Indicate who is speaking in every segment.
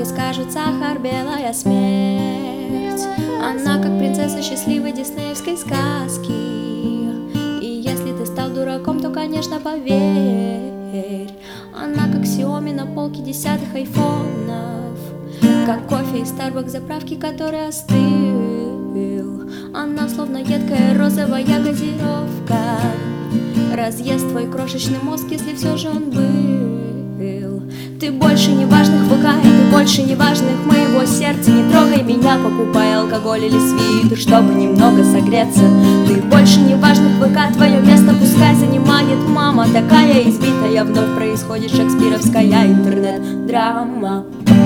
Speaker 1: скажут сахар, белая смерть. Она как принцесса счастливой диснеевской сказки. И если ты стал дураком, то, конечно, поверь, она как Xiaomi на полке десятых айфонов, как кофе из Starbucks заправки, который остыл. Она словно едкая розовая газировка, разъест твой крошечный мозг, если все же он был. Ты больше не важных ВК, и ты больше не важных моего сердца. Не трогай меня, покупай алкоголь или свитер, чтобы немного согреться. Ты больше не важных ВК, твое место пускай занимает мама. Такая избитая, вновь происходит шекспировская интернет-драма.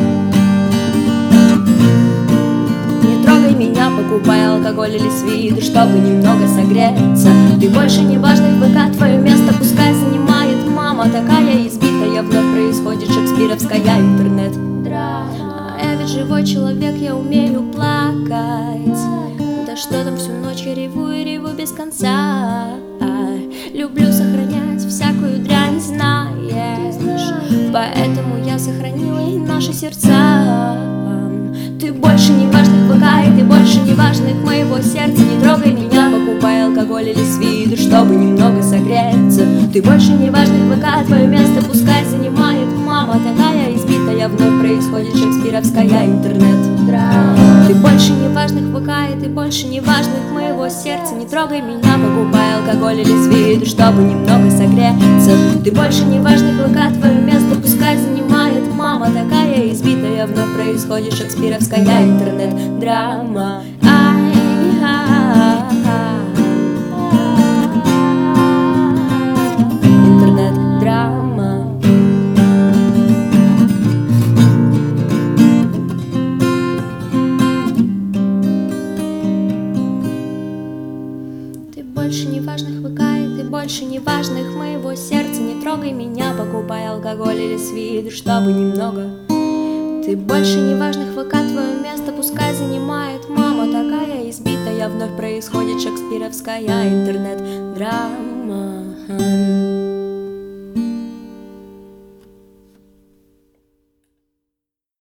Speaker 1: Не трогай меня, покупай алкоголь или свитер, чтобы немного согреться. Ты больше не важных ВК, твое место пускай занимает мама. Такая избитая, вновь происходит шекспировская интернет-драма. Я ведь живой человек, я умею плакать. Да что там, всю ночь я реву и реву без конца. Люблю сохранять всякую дрянь, знаешь, поэтому я сохранила и наши сердца. Ты больше не важных ВК, и ты больше не важных моего сердца. Не трогай меня, покупай алкоголь или свитер, чтобы немного согреться. Ты больше не важных ВК, твое место пускай занимает мама. Такая избитая, вновь происходит шекспировская интернет-драма. Ты больше не важных ВК, и ты больше не важных моего сердца. Не трогай меня, покупай алкоголь или свитер, чтобы немного согреться. Ты больше не важных ВК, твое место пускай занимает мама. Такая избитая, вновь происходит шекспировская интернет-драма. Интернет-драма. Ты больше не важных ВК, и ты больше не важных моего сердца. Не трогай меня, покупай алкоголь или свитер, чтобы немного. Ты больше не важных ВК, твое место пускай занимает мама. Такая избитая, вновь происходит шекспировская интернет-драма.